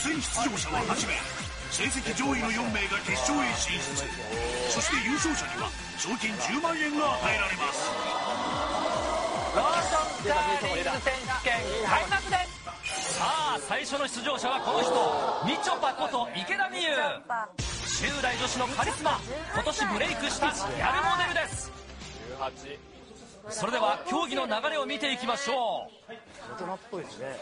戦出場者は8名。成績上位の4名が決勝へ進出。そして優勝者には賞金10万円が与えられます。 ローションカーリング選手権開幕です。 さあ最初の出場者はこの人、みちょぱこと池田美優。10代女子のカリスマ、今年ブレイクしたギャルモデルです。それでは競技の流れを見ていきましょう。 大人っぽいですね。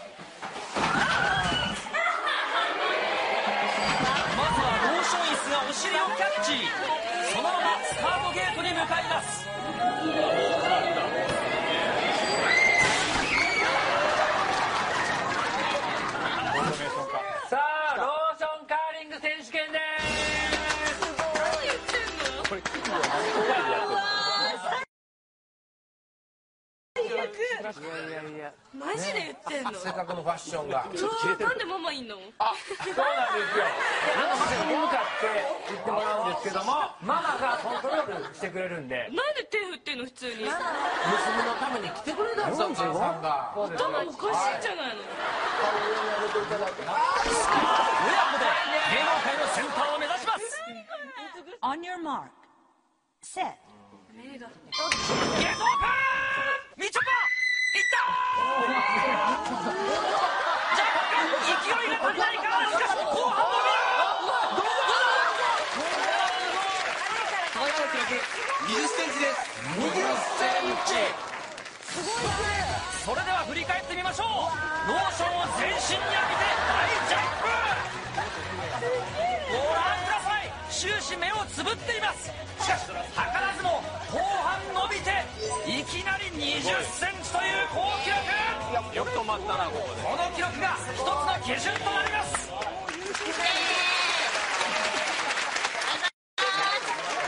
まずはローション椅子がお尻をキャッチ。そのままスタートゲートに向かいます。 さあローションカーリング選手権です。 何言ってんの？これマジで言ってんの？ せっかくのファッションが。 なんでママいんの？ あ、そうなんですよ。ママに向かって言ってもらうんですけども、ママがコントロールしてくれるんで。 なんで手振ってんの普通に？ 娘のために来てくれたんですよ、お母さんが。 頭おかしいんじゃないの？ さあ親子で芸能界のセンターを目指します。 On your mark, set. 目が。 ゲートオープン。みちょぱいったー。若干勢いが足りないか。しかし後半伸びる。 20センチです。20センチ。 それでは振り返ってみましょう。ローションを全身に浴びて大ジャンプ。ご覧ください、終始目をつぶっています。しかし図らずも後半伸びていきなり20センチという好記録。 よく止まったなここで。 この記録が一つの基準となり